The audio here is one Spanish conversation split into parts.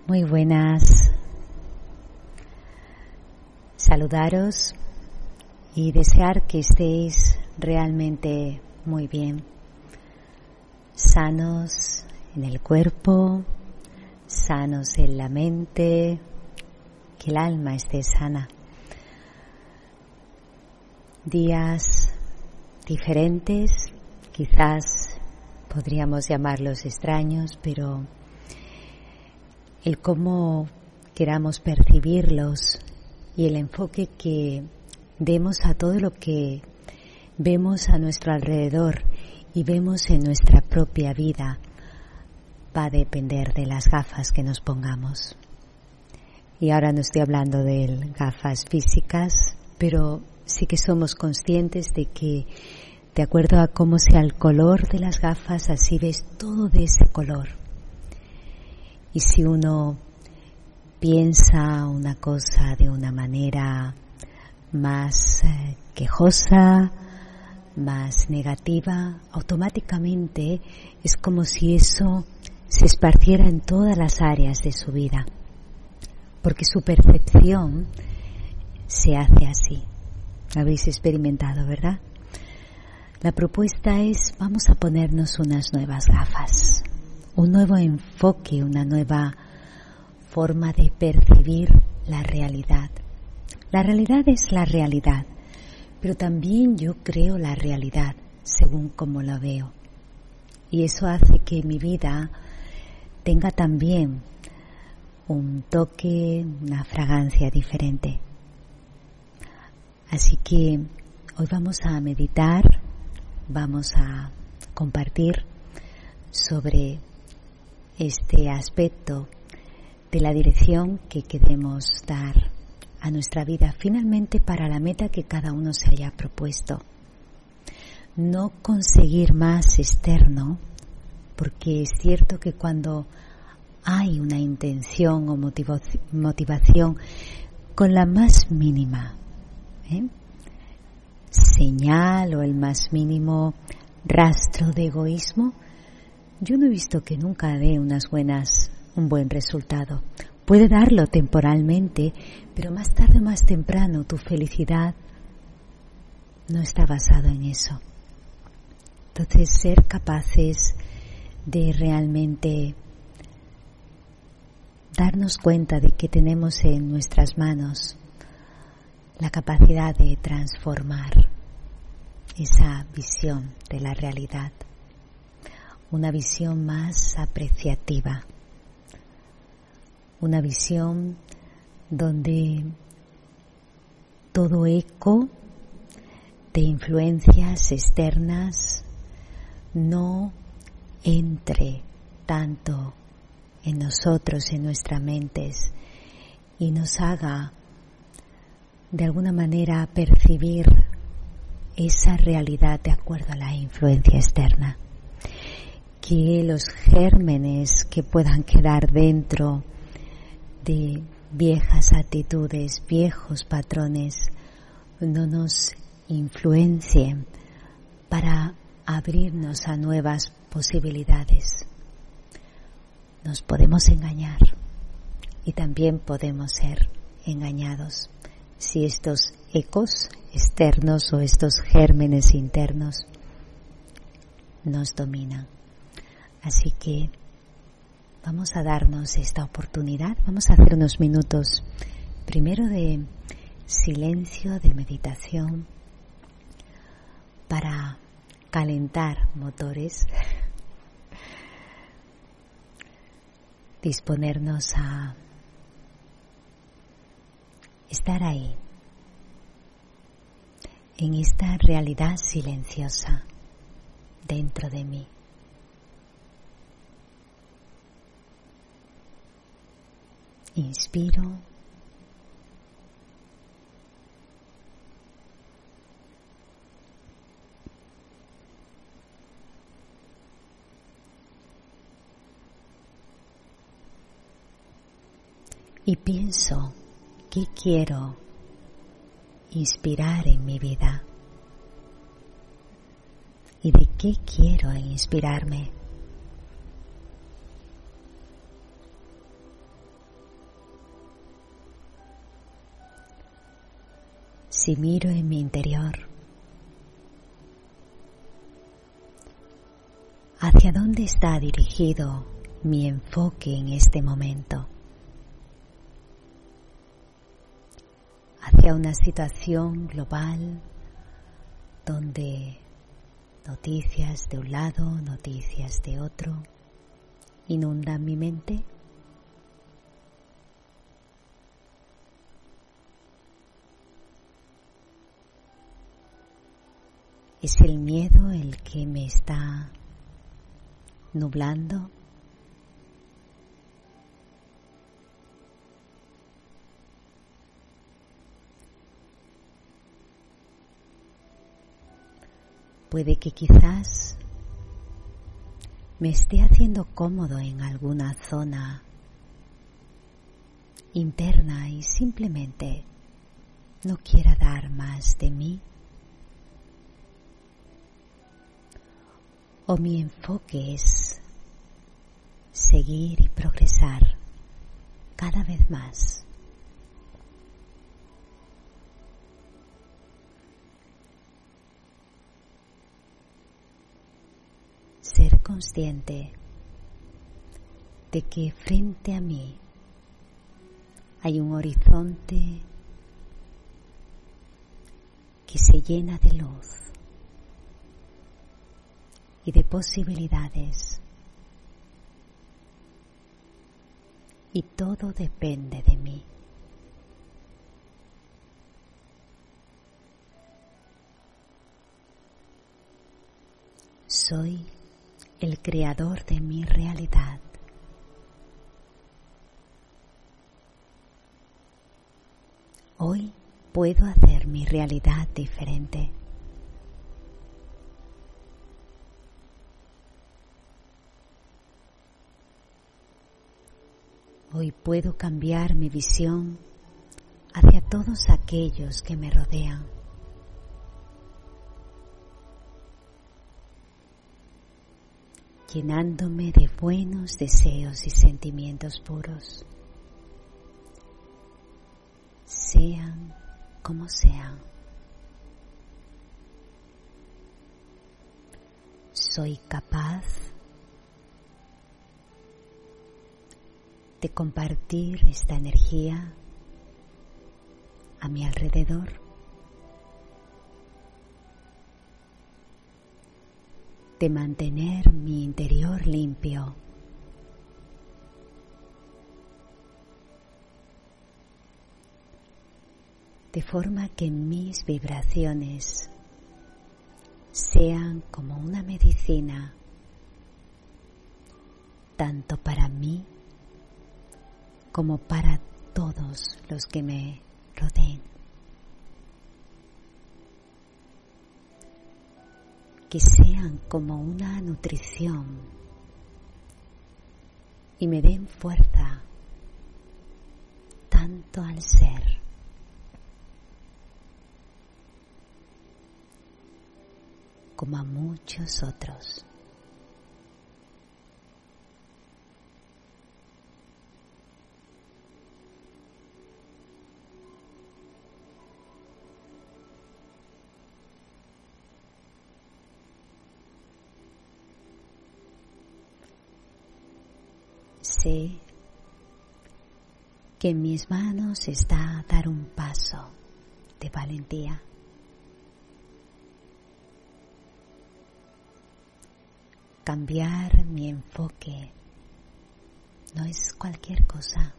Muy buenas. Saludaros y desear que estéis realmente muy bien, sanos en el cuerpo, sanos en la mente, que el alma esté sana. Días diferentes, quizás podríamos llamarlos extraños, pero el cómo queramos percibirlos y el enfoque que demos a todo lo que vemos a nuestro alrededor y vemos en nuestra propia vida va a depender de las gafas que nos pongamos. Y ahora no estoy hablando de gafas físicas, pero sí que somos conscientes de que de acuerdo a cómo sea el color de las gafas, así ves todo de ese color. Y si uno piensa una cosa de una manera más quejosa, más negativa, automáticamente es como si eso se esparciera en todas las áreas de su vida, porque su percepción se hace así. Lo habéis experimentado, ¿verdad? La propuesta es, vamos a ponernos unas nuevas gafas, un nuevo enfoque, una nueva forma de percibir la realidad. La realidad es la realidad, pero también yo creo la realidad según como la veo. Y eso hace que mi vida tenga también un toque, una fragancia diferente. Así que hoy vamos a meditar, vamos a compartir sobre este aspecto de la dirección que queremos dar a nuestra vida, finalmente para la meta que cada uno se haya propuesto. No conseguir más externo, porque es cierto que cuando hay una intención o motivación con la más mínima señal o el más mínimo rastro de egoísmo, yo no he visto que nunca dé un buen resultado. Puede darlo temporalmente, pero más tarde o más temprano tu felicidad no está basado en eso. Entonces, ser capaces de realmente darnos cuenta de que tenemos en nuestras manos la capacidad de transformar esa visión de la realidad, una visión más apreciativa, una visión donde todo eco de influencias externas no entre tanto en nosotros, en nuestras mentes, y nos haga de alguna manera percibir esa realidad de acuerdo a la influencia externa. Que los gérmenes que puedan quedar dentro de viejas actitudes, viejos patrones, no nos influencien para abrirnos a nuevas posibilidades. Nos podemos engañar y también podemos ser engañados si estos ecos externos o estos gérmenes internos nos dominan. Así que vamos a darnos esta oportunidad, vamos a hacer unos minutos primero de silencio, de meditación, para calentar motores, disponernos a estar ahí, en esta realidad silenciosa dentro de mí. Inspiro. Y pienso qué quiero inspirar en mi vida y de qué quiero inspirarme. Si miro en mi interior, ¿hacia dónde está dirigido mi enfoque en este momento? ¿Hacia una situación global donde noticias de un lado, noticias de otro inundan mi mente? ¿Es el miedo el que me está nublando? Puede que quizás me esté haciendo cómodo en alguna zona interna y simplemente no quiera dar más de mí. O mi enfoque es seguir y progresar cada vez más. Ser consciente de que frente a mí hay un horizonte que se llena de luz y de posibilidades, y todo depende de mí. Soy el creador de mi realidad. Hoy puedo hacer mi realidad diferente. Hoy puedo cambiar mi visión hacia todos aquellos que me rodean. Llenándome de buenos deseos y sentimientos puros, sean como sean. Soy capaz de compartir esta energía a mi alrededor, de mantener mi interior limpio, de forma que mis vibraciones sean como una medicina, tanto para mí como para todos los que me rodeen. Que sean como una nutrición y me den fuerza tanto al ser como a muchos otros. Sé que en mis manos está dar un paso de valentía. Cambiar mi enfoque no es cualquier cosa.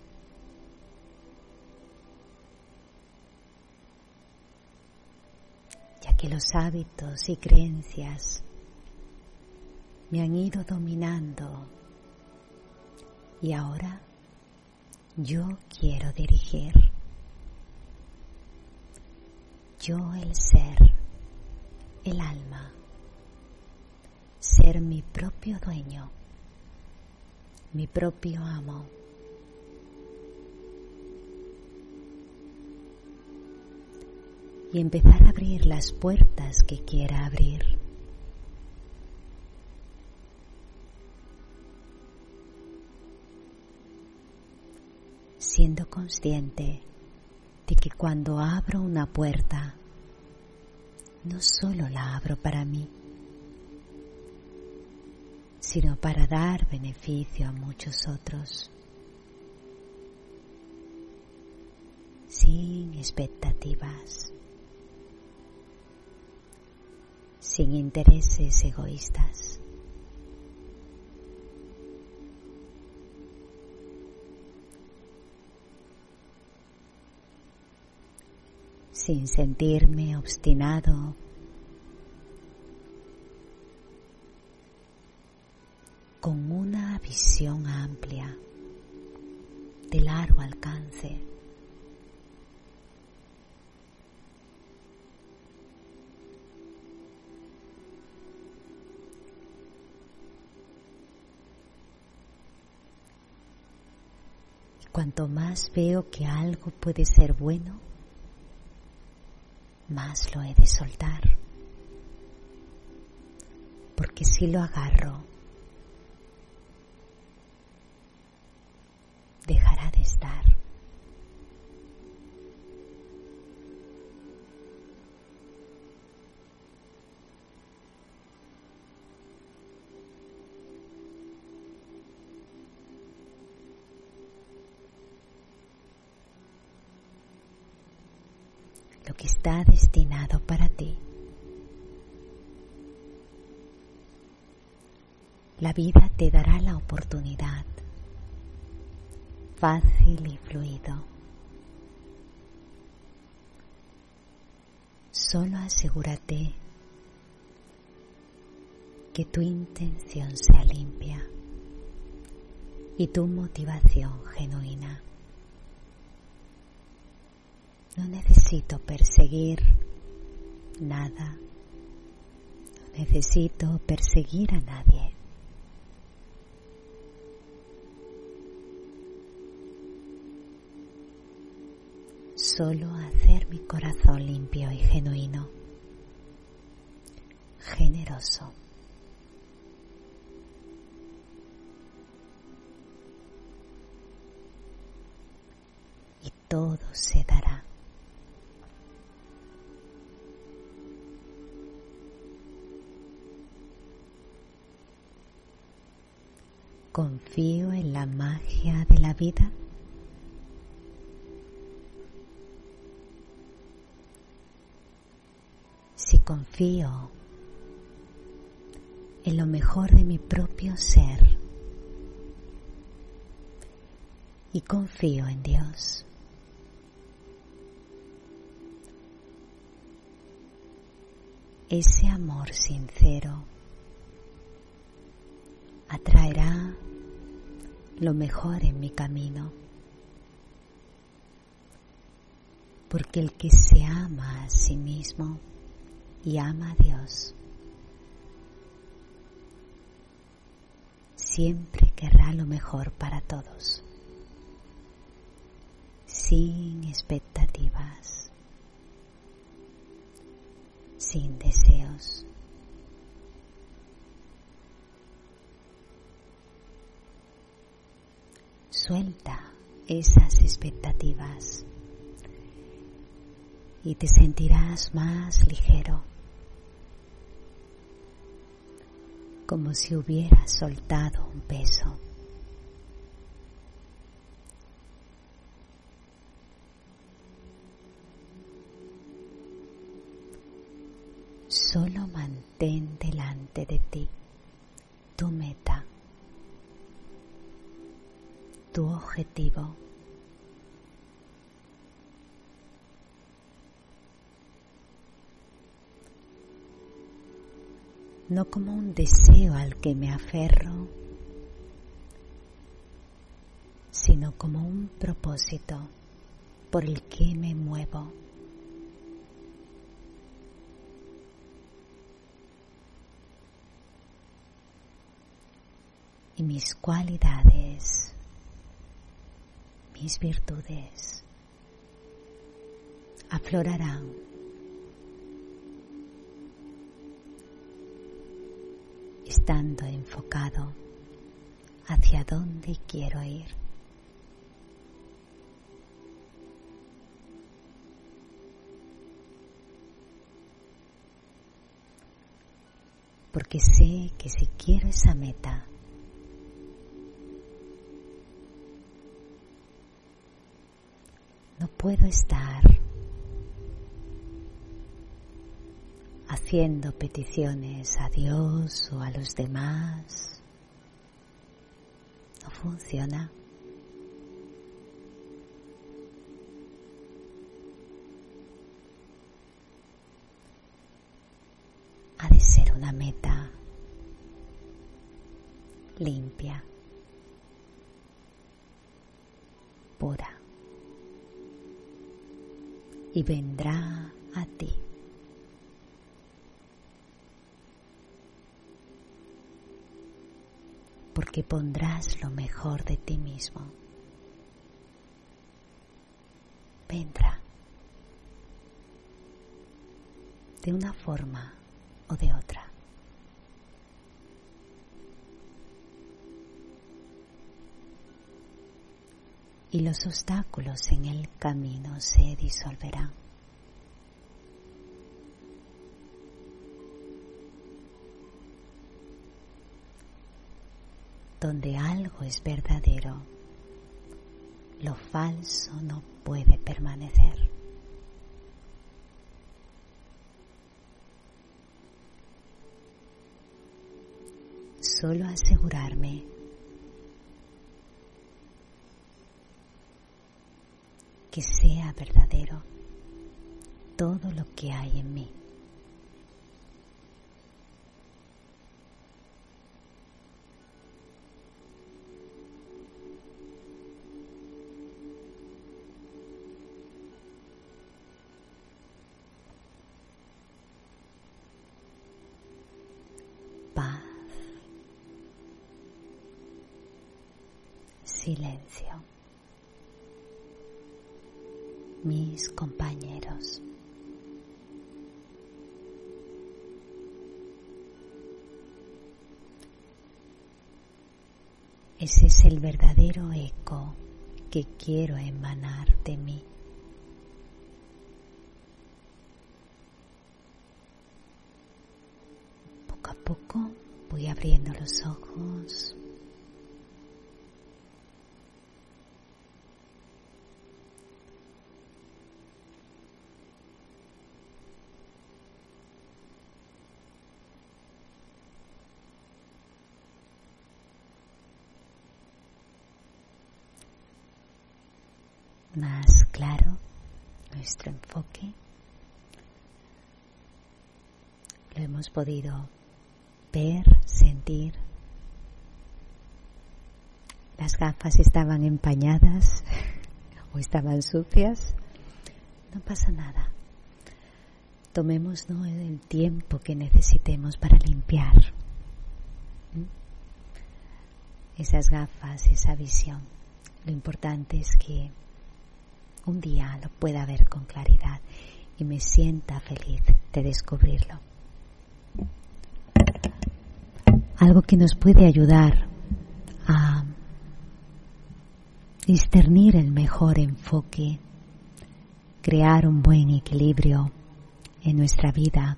Ya que los hábitos y creencias me han ido dominando y ahora yo quiero dirigir. Yo, el ser, el alma, ser mi propio dueño, mi propio amo. Y empezar a abrir las puertas que quiera abrir. Siendo consciente de que cuando abro una puerta, no solo la abro para mí, sino para dar beneficio a muchos otros, sin expectativas, sin intereses egoístas. Sin sentirme obstinado con una visión amplia, de largo alcance. Y cuanto más veo que algo puede ser bueno, más lo he de soltar, porque si lo agarro, dejará de estar. Lo que está destinado para ti. La vida te dará la oportunidad, fácil y fluido. Solo asegúrate que tu intención sea limpia y tu motivación genuina. No necesito perseguir nada, no necesito perseguir a nadie. Solo hacer mi corazón limpio y genuino, generoso. Y todo se dará. Confío en la magia de la vida. Si confío en lo mejor de mi propio ser y confío en Dios, ese amor sincero atraerá lo mejor en mi camino, porque el que se ama a sí mismo y ama a Dios siempre querrá lo mejor para todos, sin expectativas, sin deseos. Suelta esas expectativas y te sentirás más ligero, como si hubieras soltado un peso. Solo mantén delante de ti tu meta, tu objetivo. No como un deseo al que me aferro, sino como un propósito por el que me muevo. Y mis cualidades, mis virtudes aflorarán estando enfocado hacia donde quiero ir. porque sé que si quiero esa meta, no puedo estar haciendo peticiones a Dios o a los demás. No funciona. Ha de ser una meta limpia, pura, y vendrá a ti. Porque pondrás lo mejor de ti mismo. Vendrá de una forma o de otra. Y los obstáculos en el camino se disolverán. Donde algo es verdadero, lo falso no puede permanecer. Solo asegurarme que sea verdadero todo lo que hay en mí. Paz, silencio. Mis compañeros. Ese es el verdadero eco que quiero emanar de mí. Poco a poco voy abriendo los ojos. Más claro nuestro enfoque. Lo hemos podido ver, sentir. Las gafas estaban empañadas o estaban sucias. No pasa nada. Tomémonos el tiempo que necesitemos para limpiar esas gafas, esa visión. Lo importante es que un día lo pueda ver con claridad y me sienta feliz de descubrirlo. Algo que nos puede ayudar a discernir el mejor enfoque, crear un buen equilibrio en nuestra vida,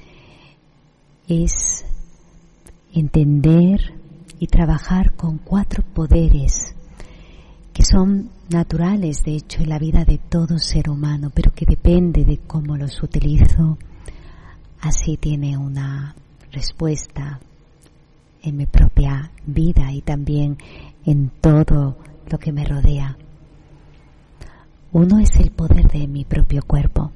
es entender y trabajar con 4 poderes que son naturales, de hecho, en la vida de todo ser humano, pero que depende de cómo los utilizo, así tiene una respuesta en mi propia vida y también en todo lo que me rodea. Uno es el poder de mi propio cuerpo.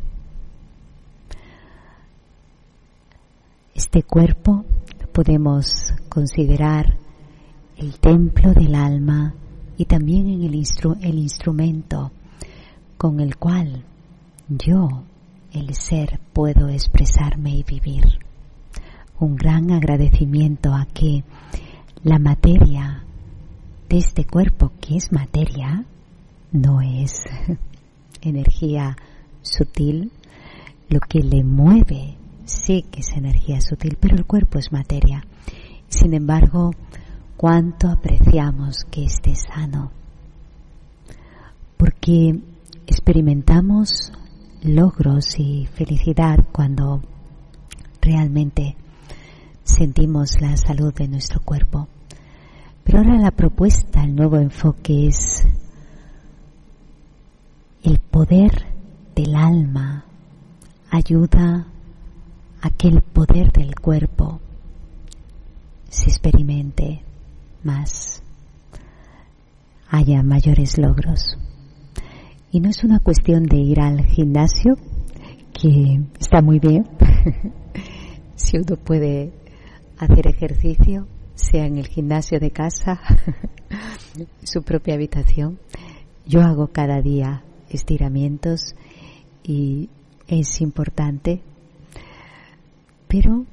Este cuerpo lo podemos considerar el templo del alma y también en el instrumento con el cual yo, el ser, puedo expresarme y vivir. Un gran agradecimiento a que la materia de este cuerpo, que es materia, no es energía sutil. Lo que le mueve sí que es energía sutil, pero el cuerpo es materia. Sin embargo, cuánto apreciamos que esté sano, porque experimentamos logros y felicidad cuando realmente sentimos la salud de nuestro cuerpo. Pero ahora la propuesta, el nuevo enfoque es el poder del alma ayuda a que el poder del cuerpo se experimente más, haya mayores logros. Y no es una cuestión de ir al gimnasio, que está muy bien, si uno puede hacer ejercicio, sea en el gimnasio de casa, su propia habitación. Yo hago cada día estiramientos y es importante, pero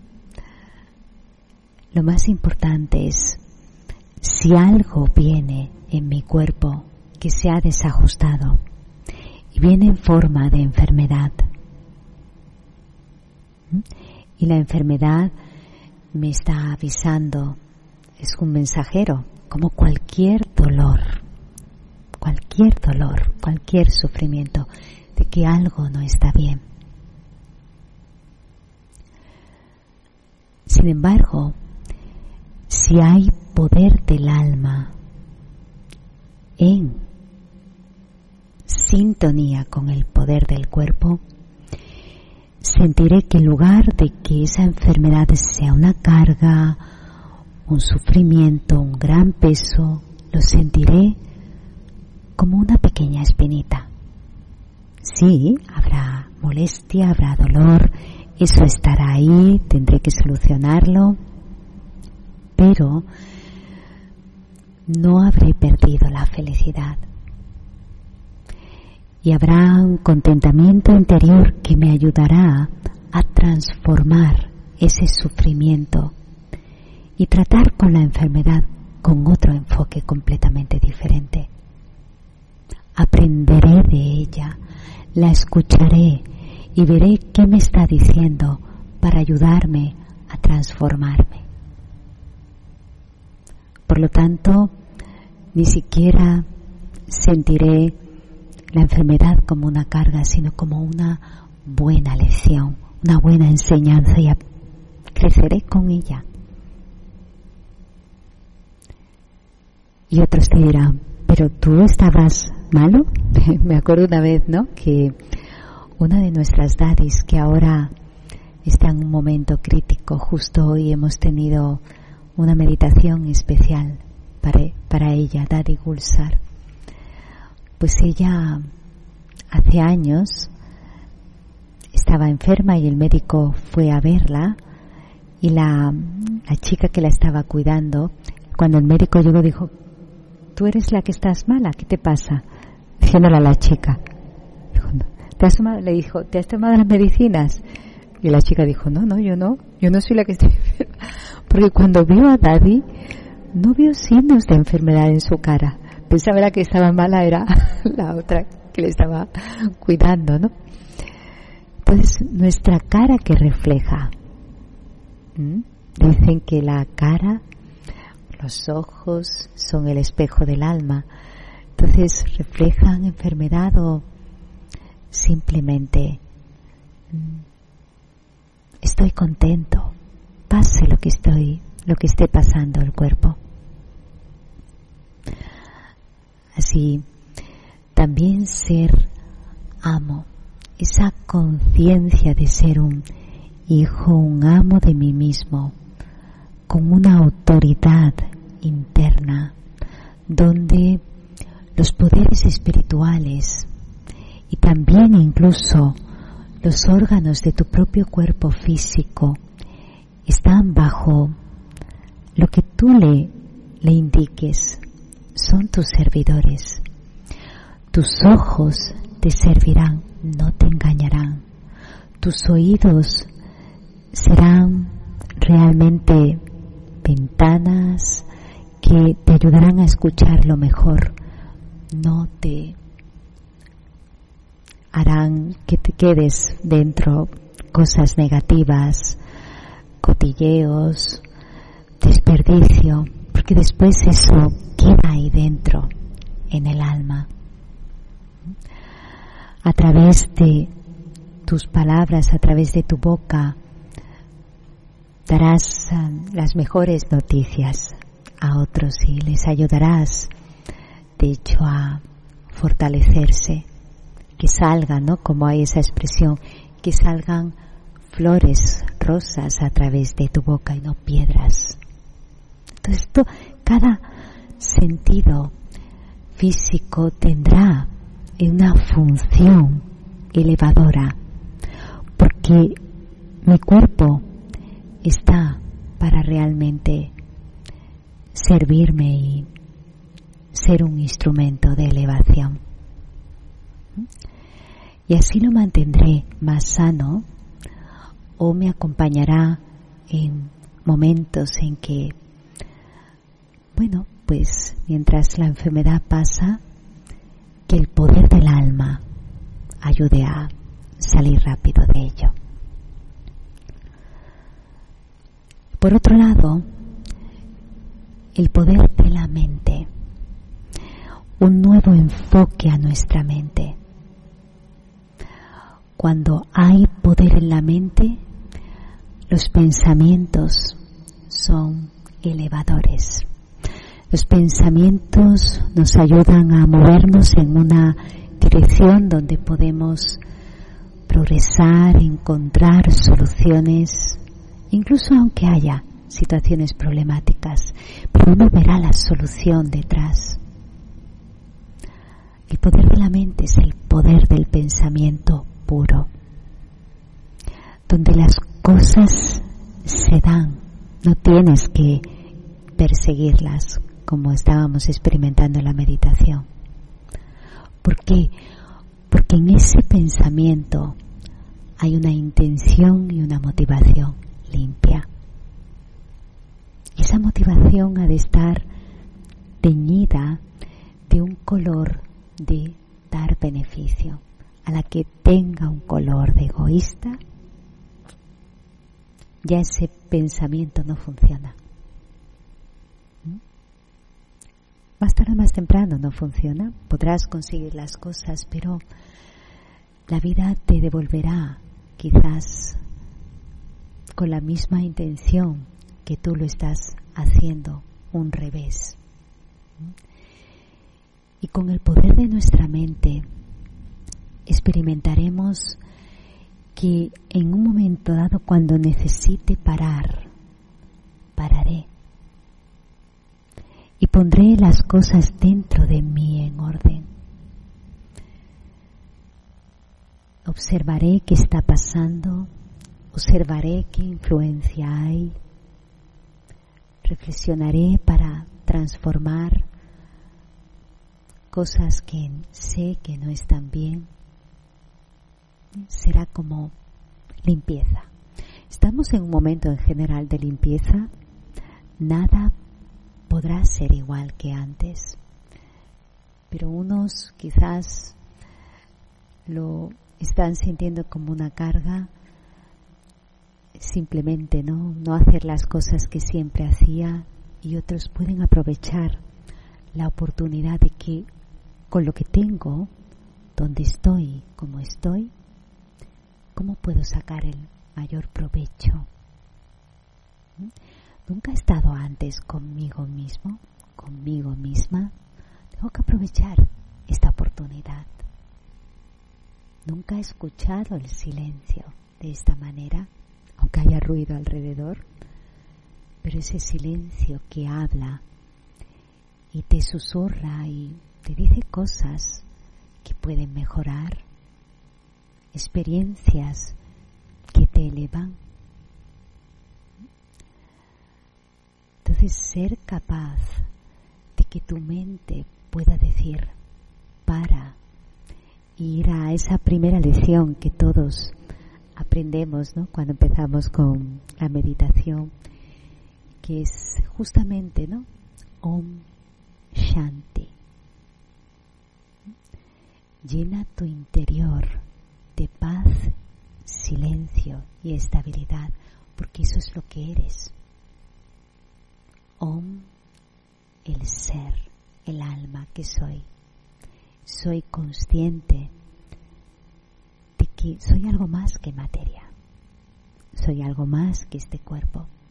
lo más importante es si algo viene en mi cuerpo que se ha desajustado y viene en forma de enfermedad, y la enfermedad me está avisando, es un mensajero, como cualquier dolor, cualquier sufrimiento, de que algo no está bien. Sin embargo, si hay poder del alma en sintonía con el poder del cuerpo, sentiré que en lugar de que esa enfermedad sea una carga, un sufrimiento, un gran peso, lo sentiré como una pequeña espinita. Sí, habrá molestia, habrá dolor, eso estará ahí, tendré que solucionarlo, pero no habré perdido la felicidad. Y habrá un contentamiento interior que me ayudará a transformar ese sufrimiento y tratar con la enfermedad con otro enfoque completamente diferente. Aprenderé de ella, la escucharé y veré qué me está diciendo para ayudarme a transformarme. Por lo tanto, ni siquiera sentiré la enfermedad como una carga, sino como una buena lección, una buena enseñanza, y creceré con ella. Y otros te dirán, ¿pero tú estabas malo? Me acuerdo una vez, ¿no?, que una de nuestras dadis, que ahora está en un momento crítico, justo hoy hemos tenido una meditación especial para ella, Dadi Gulsar. Pues ella hace años estaba enferma y el médico fue a verla, y la chica que la estaba cuidando, cuando el médico llegó, dijo, ¿tú eres la que estás mala? ¿Qué te pasa? Diciéndole a la chica. Dijo, le dijo, ¿te has tomado las medicinas? Y la chica dijo, no, yo no soy la que estoy enferma. Porque cuando vio a Dadi, no vio signos de enfermedad en su cara. Pensaba la que estaba mala era la otra que le estaba cuidando, ¿no? Entonces, nuestra cara que refleja. Dicen que la cara, los ojos son el espejo del alma. Entonces, reflejan enfermedad o simplemente estoy contento, pase lo que esté pasando el cuerpo. Así, también ser amo, esa conciencia de ser un hijo, un amo de mí mismo, con una autoridad interna, donde los poderes espirituales y también incluso los órganos de tu propio cuerpo físico están bajo lo que tú le indiques. Son tus servidores. Tus ojos te servirán, no te engañarán. Tus oídos serán realmente ventanas que te ayudarán a escuchar lo mejor. No te harán que te quedes dentro cosas negativas, cotilleos, desperdicio, porque después eso queda ahí dentro, en el alma. A través de tus palabras, a través de tu boca, darás las mejores noticias a otros y les ayudarás, de hecho, a fortalecerse, que salgan, ¿no? Como hay esa expresión, que salgan flores rosas a través de tu boca y no piedras. Entonces, cada sentido físico tendrá una función elevadora, porque mi cuerpo está para realmente servirme y ser un instrumento de elevación. Y así lo mantendré más sano, o me acompañará en momentos en que, bueno, pues mientras la enfermedad pasa, que el poder del alma ayude a salir rápido de ello. Por otro lado, el poder de la mente, un nuevo enfoque a nuestra mente. Cuando hay poder en la mente, los pensamientos son elevadores. Los pensamientos nos ayudan a movernos en una dirección donde podemos progresar, encontrar soluciones, incluso aunque haya situaciones problemáticas, pero uno verá la solución detrás. El poder de la mente es el poder del pensamiento puro, donde las cosas se dan, no tienes que perseguirlas como estábamos experimentando en la meditación. ¿Por qué? Porque en ese pensamiento hay una intención y una motivación limpia. Esa motivación ha de estar teñida de un color de dar beneficio. A la que tenga un color de egoísta, ya ese pensamiento no funciona. Más tarde o más temprano no funciona. Podrás conseguir las cosas, pero la vida te devolverá quizás con la misma intención que tú lo estás haciendo, un revés. Y con el poder de nuestra mente experimentaremos que en un momento dado, cuando necesite parar, pararé y pondré las cosas dentro de mí en orden. Observaré qué está pasando, observaré qué influencia hay, reflexionaré para transformar cosas que sé que no están bien. Será como limpieza. Estamos en un momento en general de limpieza. Nada podrá ser igual que antes, pero unos quizás lo están sintiendo como una carga, simplemente no hacer las cosas que siempre hacía, y otros pueden aprovechar la oportunidad de que con lo que tengo, donde estoy, como estoy, ¿cómo puedo sacar el mayor provecho? Nunca he estado antes conmigo mismo, conmigo misma. Tengo que aprovechar esta oportunidad. Nunca he escuchado el silencio de esta manera, aunque haya ruido alrededor, pero ese silencio que habla y te susurra y te dice cosas que pueden mejorar, experiencias que te elevan. Entonces, ser capaz de que tu mente pueda decir para, y ir a esa primera lección que todos aprendemos, ¿no?, cuando empezamos con la meditación, que es justamente, ¿no?, Om Shanti. Llena tu interior de paz, silencio y estabilidad, porque eso es lo que eres. Om, el ser, el alma que soy. Soy consciente de que soy algo más que materia. Soy algo más que este cuerpo.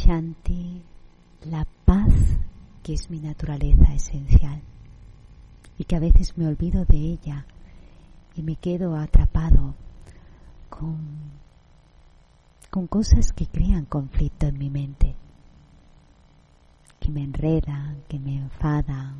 Shanti, la paz que es mi naturaleza esencial y que a veces me olvido de ella y me quedo atrapado con cosas que crean conflicto en mi mente, que me enredan, que me enfadan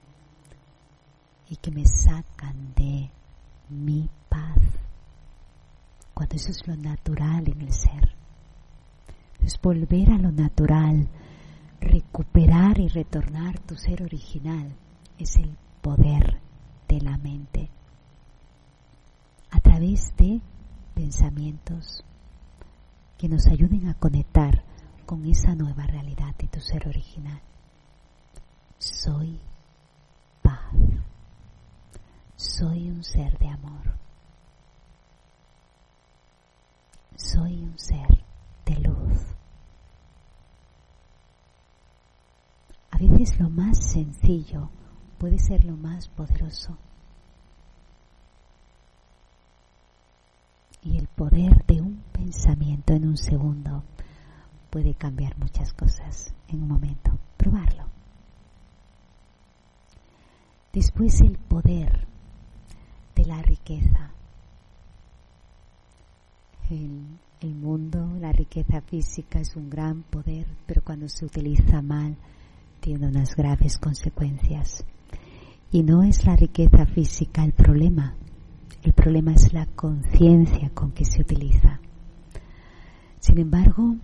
y que me sacan de mi paz, cuando eso es lo natural en el ser. Es volver a lo natural, recuperar y retornar tu ser original, es el poder de la mente a través de pensamientos que nos ayuden a conectar con esa nueva realidad de tu ser original. Soy paz. Soy un ser de amor. Soy un ser de luz. A veces lo más sencillo puede ser lo más poderoso. Y el poder de un pensamiento en un segundo puede cambiar muchas cosas en un momento. Probarlo. Después el poder de la riqueza. El mundo, la riqueza física es un gran poder, pero cuando se utiliza mal tiene unas graves consecuencias. Y no es la riqueza física el problema es la conciencia con que se utiliza. Sin embargo,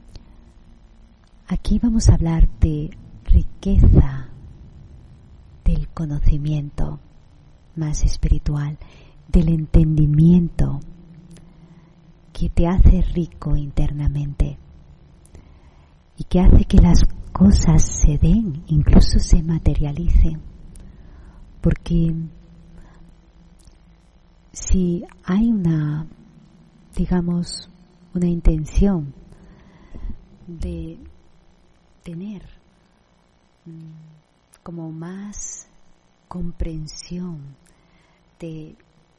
aquí vamos a hablar de riqueza del conocimiento más espiritual, del entendimiento que te hace rico internamente y que hace que las cosas se den, incluso se materialicen. Porque si hay una intención de tener como más comprensión de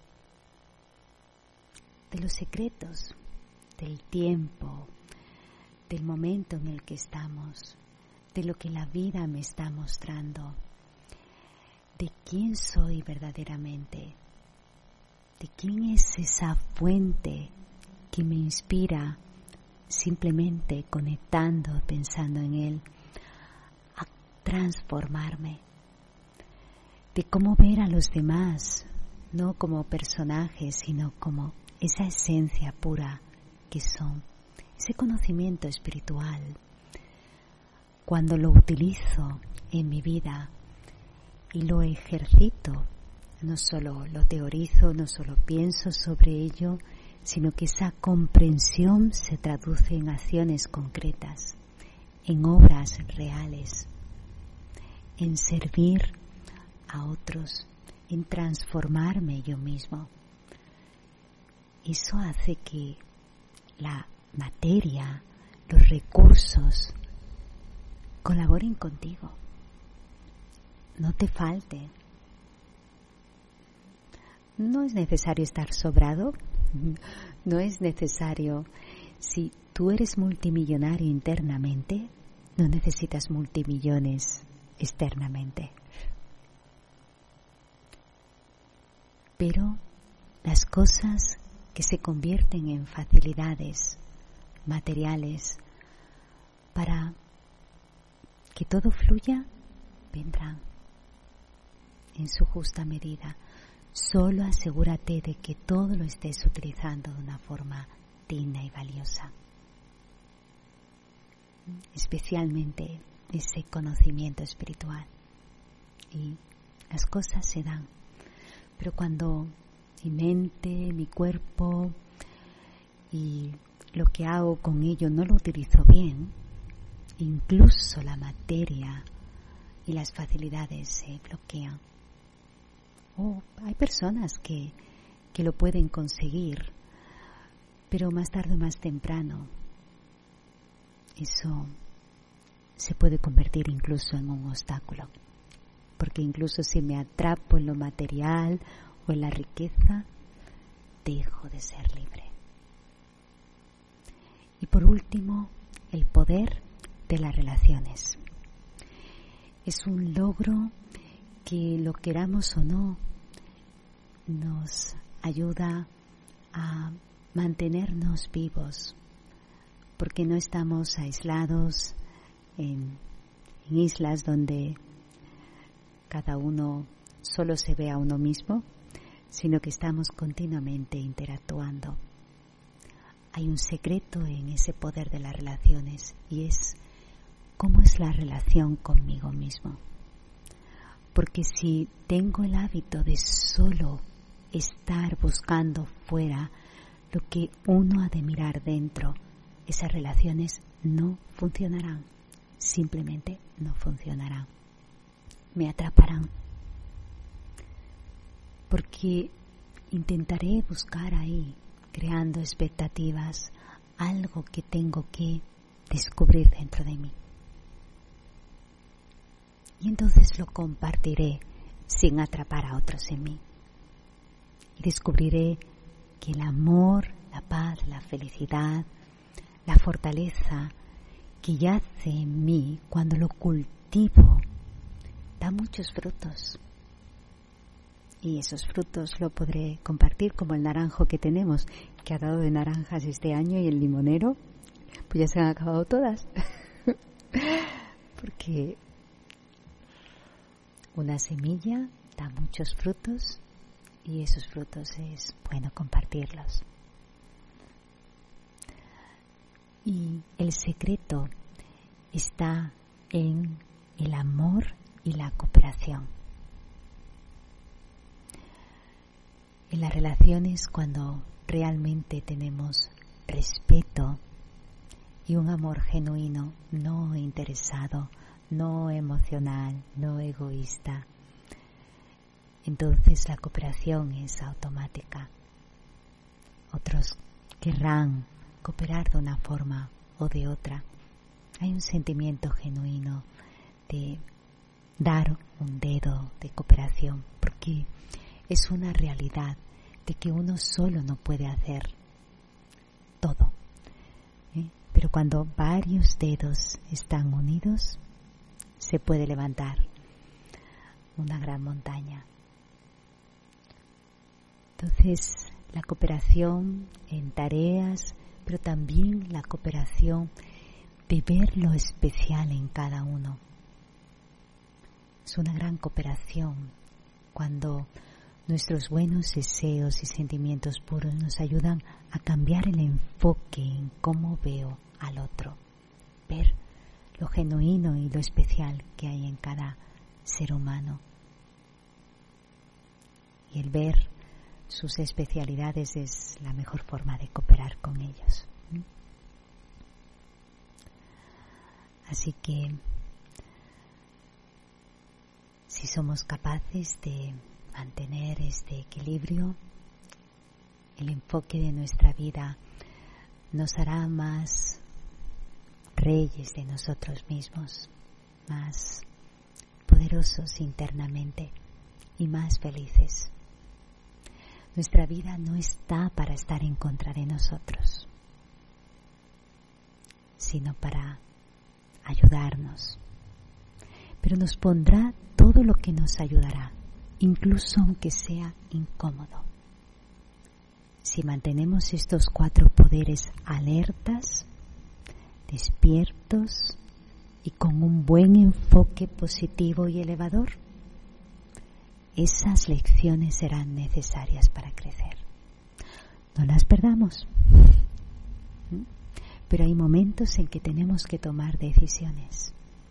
los secretos del tiempo, del momento en el que estamos, de lo que la vida me está mostrando, de quién soy verdaderamente, de quién es esa fuente que me inspira simplemente conectando, pensando en él, a transformarme, de cómo ver a los demás, no como personajes, sino como esa esencia pura que son, ese conocimiento espiritual. Cuando lo utilizo en mi vida y lo ejercito, no solo lo teorizo, no solo pienso sobre ello, sino que esa comprensión se traduce en acciones concretas, en obras reales, en servir a otros, en transformarme yo mismo. Eso hace que la materia, los recursos, colaboren contigo. No te falte. No es necesario estar sobrado. No es necesario. Si tú eres multimillonario internamente, no necesitas multimillones externamente. Pero las cosas que se convierten en facilidades materiales para que todo fluya, vendrán en su justa medida. Solo asegúrate de que todo lo estés utilizando de una forma digna y valiosa. Especialmente ese conocimiento espiritual. Y las cosas se dan. Pero cuando mi mente, mi cuerpo y lo que hago con ello no lo utilizo bien, incluso la materia y las facilidades se bloquean. Hay personas que lo pueden conseguir, pero más tarde o más temprano eso se puede convertir incluso en un obstáculo, porque incluso si me atrapo en lo material o en la riqueza, dejo de ser libre. Y por último, el poder de las relaciones. Es un logro que, lo queramos o no, nos ayuda a mantenernos vivos, porque no estamos aislados en islas donde cada uno solo se ve a uno mismo, sino que estamos continuamente interactuando. Hay un secreto en ese poder de las relaciones, y es cómo es la relación conmigo mismo. Porque si tengo el hábito de solo estar buscando fuera lo que uno ha de mirar dentro, esas relaciones no funcionarán, simplemente no funcionarán, me atraparán, porque intentaré buscar ahí, creando expectativas, algo que tengo que descubrir dentro de mí. Y entonces lo compartiré sin atrapar a otros en mí. Y descubriré que el amor, la paz, la felicidad, la fortaleza que yace en mí cuando lo cultivo, da muchos frutos. Y esos frutos lo podré compartir, como el naranjo que tenemos, que ha dado de naranjas este año, y el limonero, pues ya se han acabado todas. Porque una semilla da muchos frutos, y esos frutos es bueno compartirlos. Y el secreto está en el amor y la cooperación. En las relaciones, cuando realmente tenemos respeto y un amor genuino, no interesado, no emocional, no egoísta, entonces la cooperación es automática. Otros querrán cooperar de una forma o de otra. Hay un sentimiento genuino de dar un dedo de cooperación, porque es una realidad de que uno solo no puede hacer todo, pero cuando varios dedos están unidos, se puede levantar una gran montaña. Entonces, la cooperación en tareas, pero también la cooperación de ver lo especial en cada uno. Es una gran cooperación cuando nuestros buenos deseos y sentimientos puros nos ayudan a cambiar el enfoque en cómo veo al otro, ver lo genuino y lo especial que hay en cada ser humano. Y el ver sus especialidades es la mejor forma de cooperar con ellos. Así que, si somos capaces de mantener este equilibrio, el enfoque de nuestra vida nos hará más reyes de nosotros mismos, más poderosos internamente y más felices. Nuestra vida no está para estar en contra de nosotros, sino para ayudarnos. Pero nos pondrá todo lo que nos ayudará, incluso aunque sea incómodo. Si mantenemos estos 4 poderes alertas, despiertos y con un buen enfoque positivo y elevador, esas lecciones serán necesarias para crecer. No las perdamos. Pero hay momentos en que tenemos que tomar decisiones.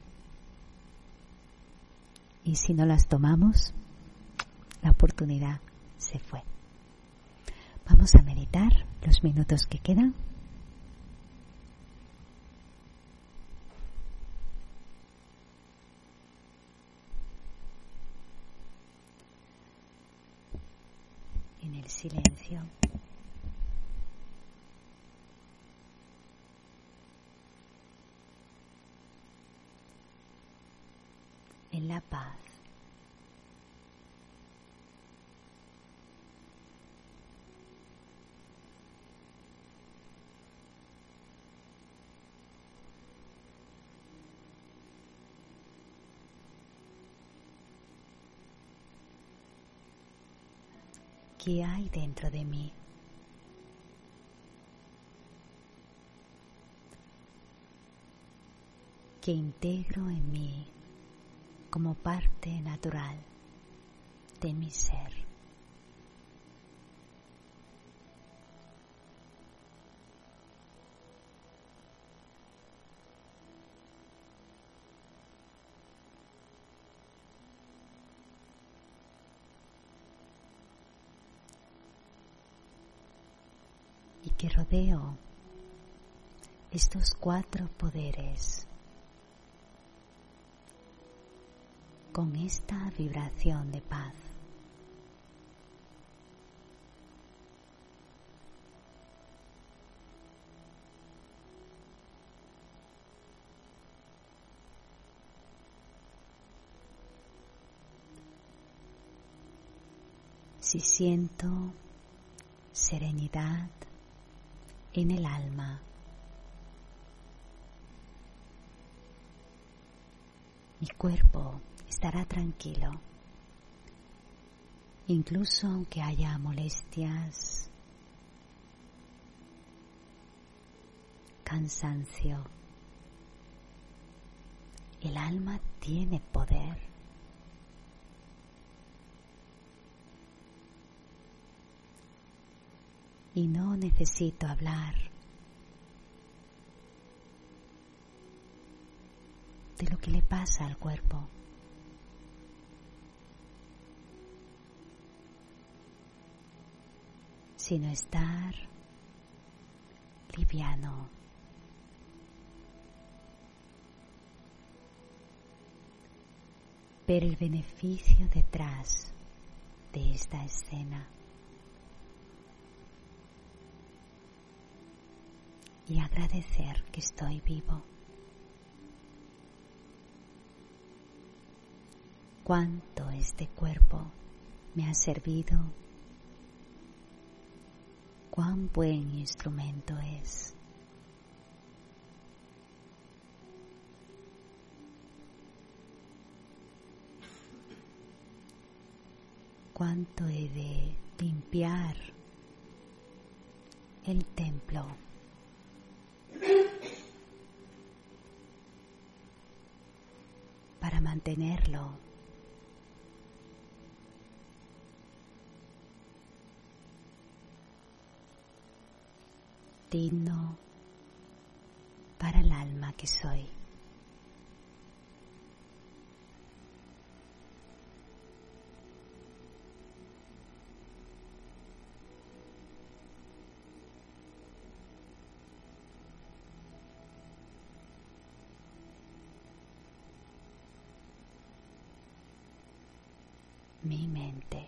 Y si no las tomamos, la oportunidad se fue. Vamos a meditar los minutos que quedan. En el silencio. En la paz. que hay dentro de mí. Que integro en mí como parte natural de mi ser. Y que rodeo estos 4 poderes con esta vibración de paz. Si siento serenidad en el alma, mi cuerpo estará tranquilo, incluso aunque haya molestias, cansancio. El alma tiene poder. Y no necesito hablar de lo que le pasa al cuerpo. Sino estar liviano. Ver el beneficio detrás de esta escena. Y agradecer que estoy vivo. Cuánto este cuerpo me ha servido, cuán buen instrumento es. Cuánto he de limpiar el templo. Para mantenerlo digno para el alma que soy. Mi mente.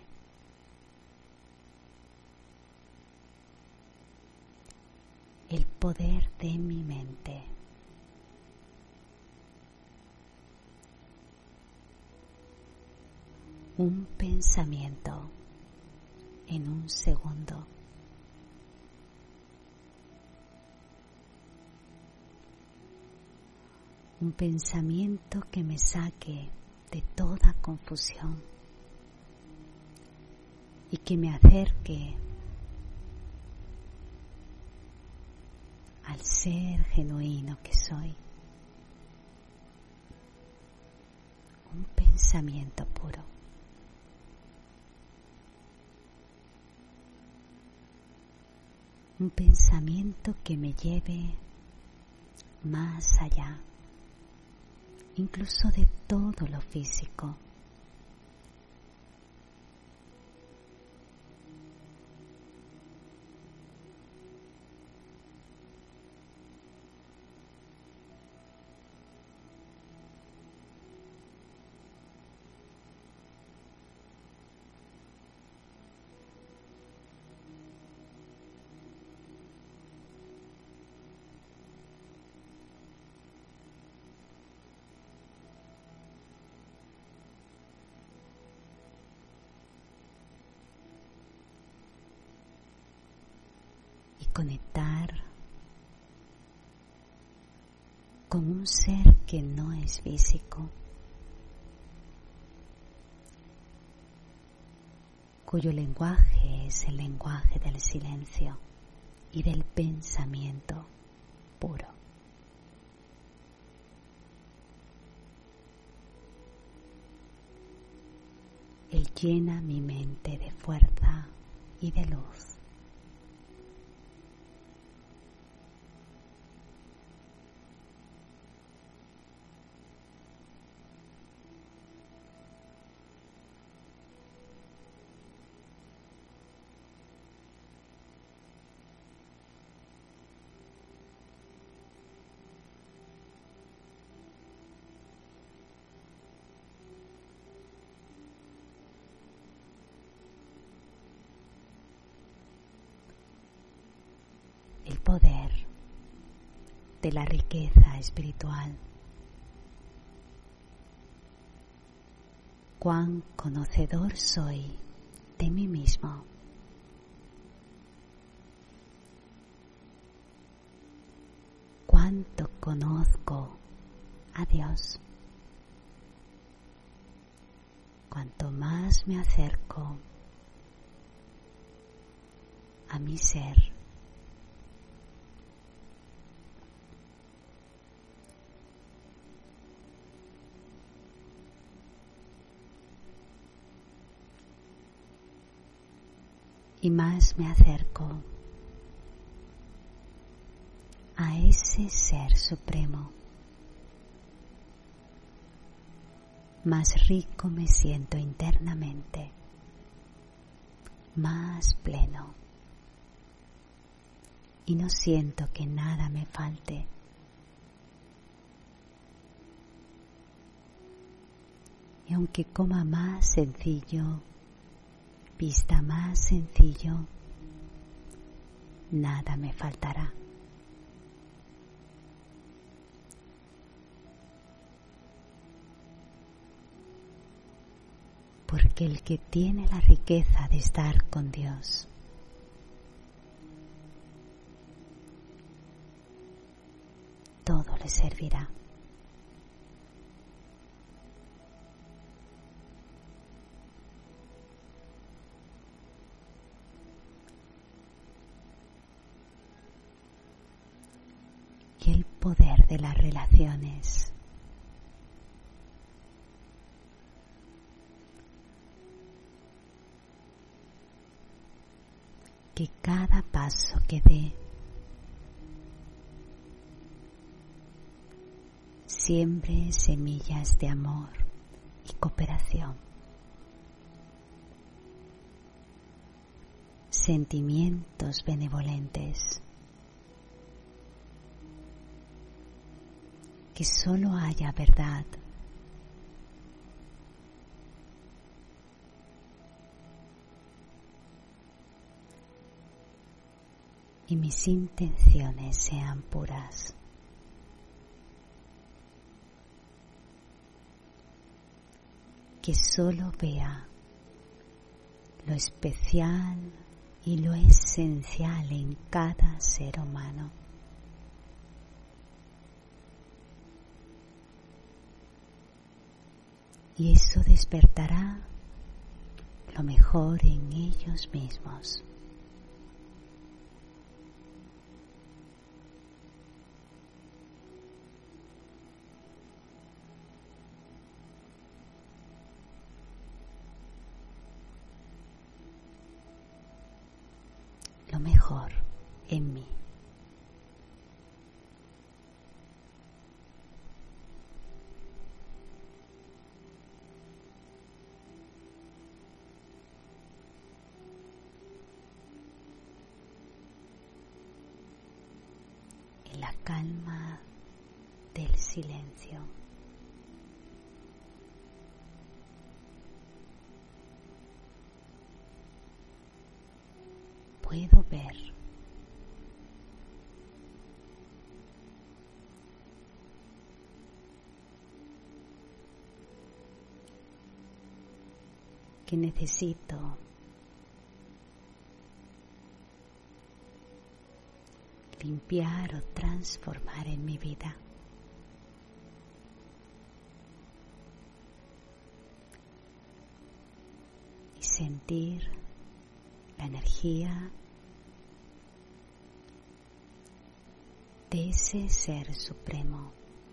El poder de mi mente. Un pensamiento en un segundo. Un pensamiento que me saque de toda confusión y que me acerque al ser genuino que soy. Un pensamiento puro. Un pensamiento que me lleve más allá, incluso de todo lo físico. Conectar con un ser que no es físico, cuyo lenguaje es el lenguaje del silencio y del pensamiento puro. Él llena mi mente de fuerza y de luz. El poder de la riqueza espiritual. Cuán conocedor soy de mí mismo. Cuánto conozco a Dios. Cuanto más me acerco a mi ser, y más me acerco a ese ser supremo, más rico me siento internamente, más pleno, y no siento que nada me falte. Y aunque coma más sencillo, vista más sencillo, nada me faltará. Porque el que tiene la riqueza de estar con Dios todo le servirá. Y el poder de las relaciones. Que cada paso que dé siembre semillas de amor y cooperación, sentimientos benevolentes, que solo haya verdad, y mis intenciones sean puras. Que solo vea lo especial y lo esencial en cada ser humano. Y eso despertará lo mejor en ellos mismos. Lo mejor en mí. En la calma del silencio. Puedo ver que necesito limpiar o transformar en mi vida. Y sentir la energía de ese ser supremo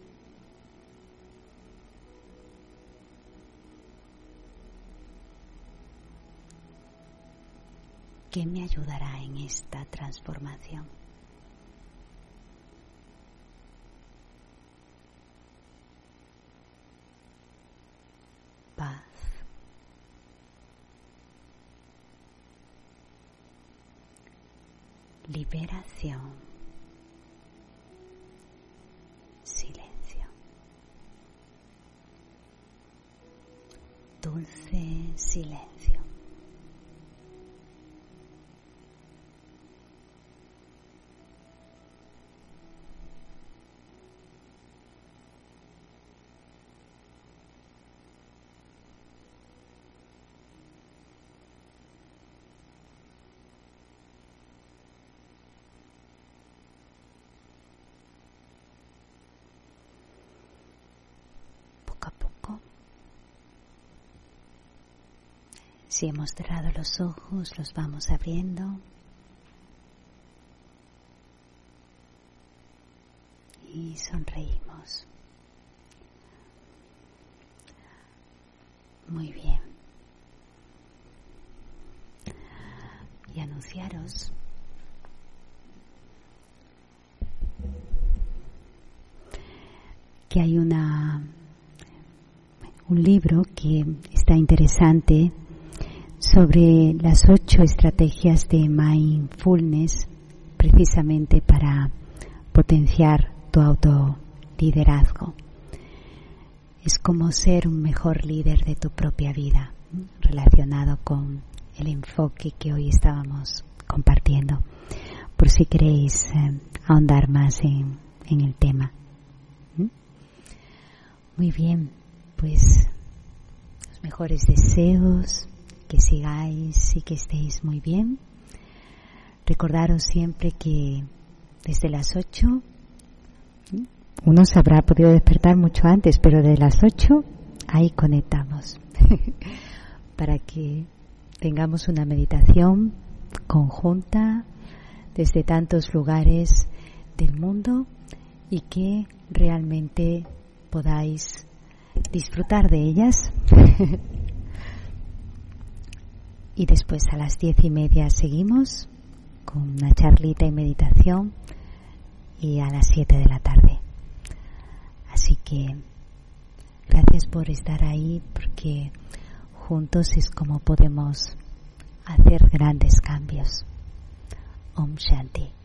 que me ayudará en esta transformación. Paz. Liberación. Silencio. Dulce silencio. Si hemos cerrado los ojos, los vamos abriendo y sonreímos. Muy bien. Y anunciaros que hay un libro que está interesante sobre las 8 estrategias de mindfulness, precisamente para potenciar tu autoliderazgo. Es como ser un mejor líder de tu propia vida, relacionado con el enfoque que hoy estábamos compartiendo, por si queréis ahondar más en el tema. Muy bien, pues los mejores deseos, que sigáis y que estéis muy bien. Recordaros siempre que desde las 8, uno se habrá podido despertar mucho antes, pero de las 8 ahí conectamos para que tengamos una meditación conjunta desde tantos lugares del mundo y que realmente podáis disfrutar de ellas. Y después a las 10:30 seguimos con una charlita y meditación, y a las 7 de la tarde. Así que gracias por estar ahí, porque juntos es como podemos hacer grandes cambios. Om Shanti.